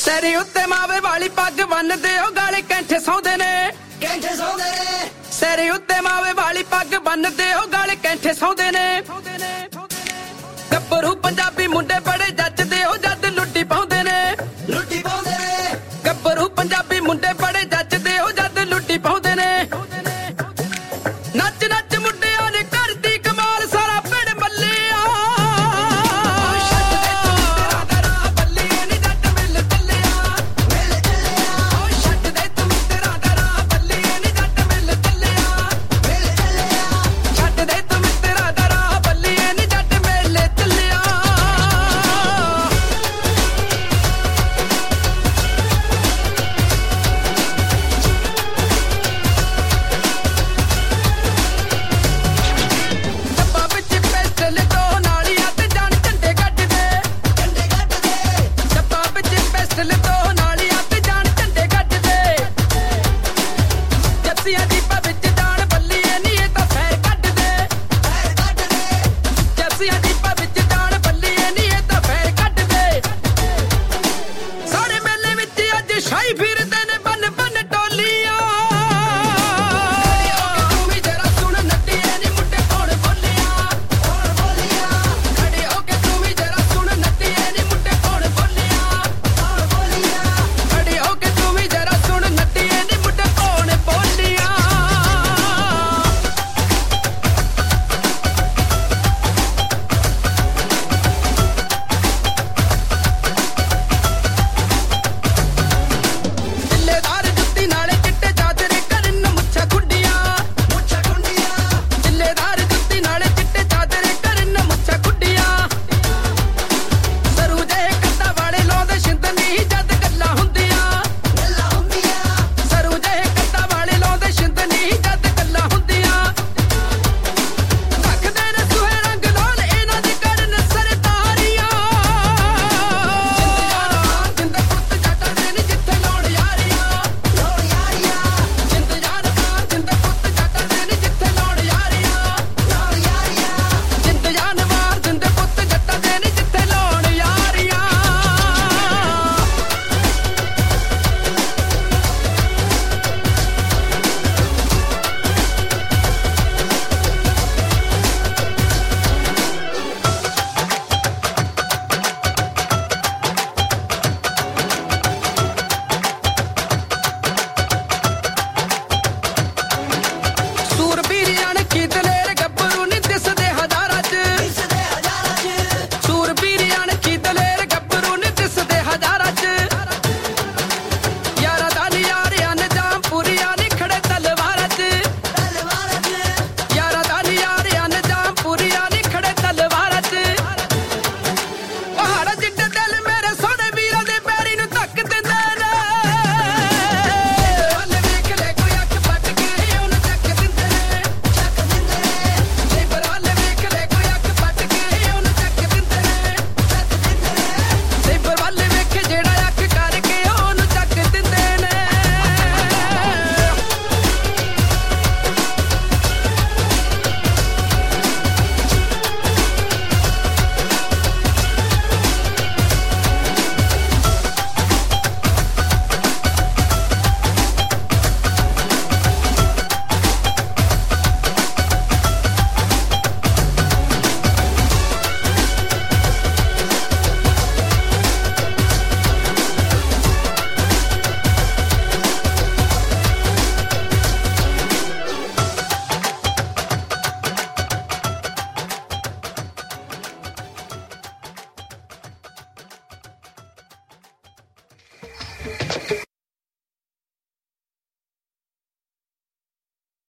ਤੇਰੀ ਉੱਤੇ ਮਾਵੇ ਵਾਲੀ ਪੱਗ ਬੰਨਦੇ ਉਹ ਗਾਲੇ ਕੈਂਠੇ ਸੌਂਦੇ ਨੇ ਤੇਰੀ ਉੱਤੇ ਮਾਵੇ ਵਾਲੀ ਪੱਗ ਬੰਨਦੇ ਉਹ ਗਾਲੇ ਕੈਂਠੇ ਸੌਂਦੇ ਨੇ ਗੱਭਰੂ ਪੰਜਾਬੀ ਮੁੰਡੇ ਬੜੇ ਜੱਜਦੇ ਉਹ ਜੱਜ ਲੁੱਟੀ ਪਾਉਂਦੇ ਨੇ ਗੱਭਰੂ ਪੰਜਾਬੀ ਮੁੰਡੇ ਬੜੇ ਜੱਜਦੇ ਉਹ ਜੱਜ ਲੁੱਟੀ ਪਾਉਂਦੇ ਨੇ ਨੱਚ ਨੱਚ ਮੁੰਡਿਆਂ ਨੇ ਕਰਦੀ ਕਮਾਲ ਸਾਰਾ ਪਿੰਡ ਮੱਲਿਆ ਸ਼ਾਹੀ ਫਿਰਦੇ ਨੇ ਬੰਨ ਬੰਨ ਟੋਲੀਆਂ ਤੂੰ ਵੀ ਜਰਾ ਸੁਣ ਨੱਟੀਏ ਨੀ ਮੁੰਡੇ ਕੌਣ ਬੋਲਿਆ ਖੜੇ ਹੋ ਕੇ ਤੂੰ ਵੀ ਜਰਾ ਸੁਣ ਨੱਟੀਏ ਨੀ ਮੁੰਡੇ ਕੌਣ ਬੋਲਿਆ ਖੜੇ ਹੋ ਕੇ ਤੂੰ ਵੀ ਜਰਾ ਸੁਣ ਨੱਟੀਏ ਨੀ ਮੁੰਡੇ ਕੌਣ ਬੋਲਿਆ